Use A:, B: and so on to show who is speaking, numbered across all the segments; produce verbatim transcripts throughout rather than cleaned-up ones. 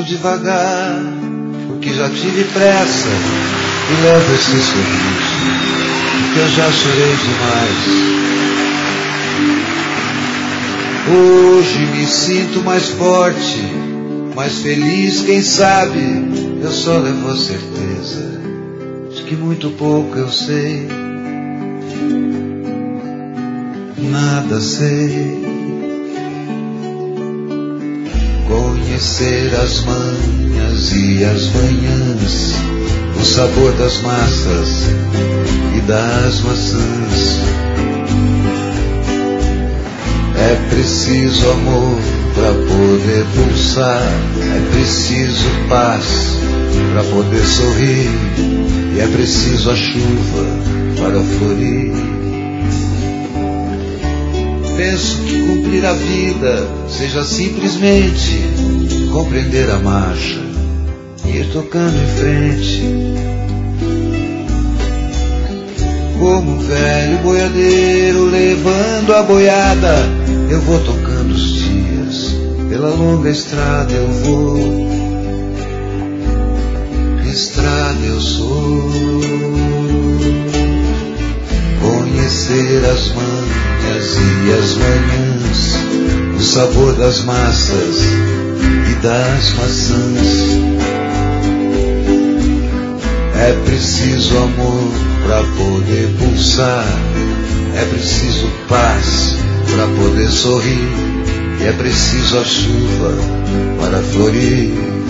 A: devagar, porque já tive pressa, e levo esse sorriso, porque eu já chorei demais. Hoje me sinto mais forte, mais feliz, quem sabe eu só levo a certeza de que muito pouco eu sei, nada sei. Conhecer as manhas e as manhãs, o sabor das massas e das maçãs. É preciso amor para poder pulsar, é preciso paz para poder sorrir, e é preciso a chuva para florir. Penso que cumprir a vida seja simplesmente compreender a marcha e ir tocando em frente. Como um velho boiadeiro levando a boiada, eu vou tocando os dias, pela longa estrada eu vou. Estrada eu sou. Conhecer as manhas e as manhãs, o sabor das massas e das maçãs. É preciso amor para poder pulsar, é preciso paz para poder sorrir, e é preciso a chuva para florir.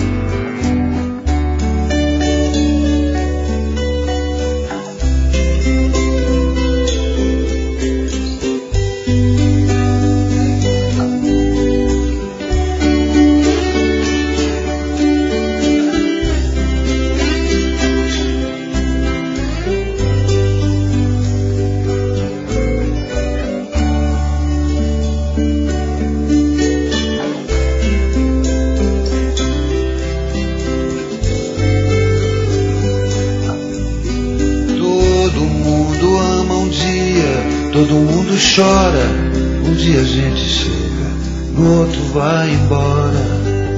A: Todo mundo chora, um dia a gente chega, no outro vai embora.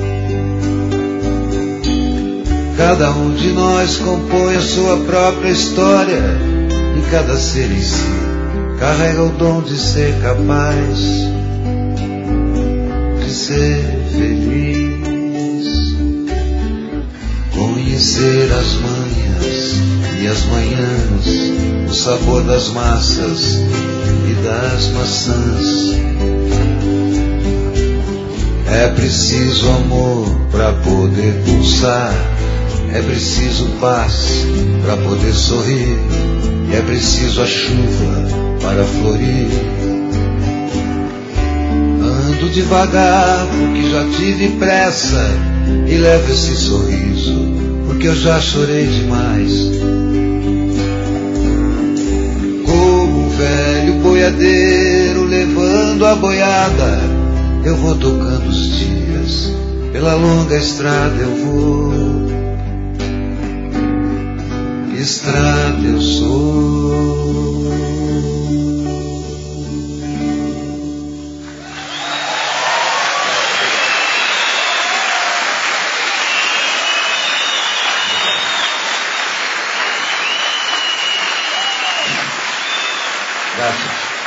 A: Cada um de nós compõe a sua própria história, e cada ser em si carrega o dom de ser capaz de ser feliz. Conhecer as manhas e as manhãs, o sabor das massas e das maçãs. É preciso amor para poder pulsar, é preciso paz para poder sorrir, e é preciso a chuva para florir. Ando devagar porque já tive pressa, e levo esse sorriso porque eu já chorei demais. Velho boiadeiro levando a boiada, eu vou tocando os dias, pela longa estrada eu vou. Estrada eu sou. Gracias.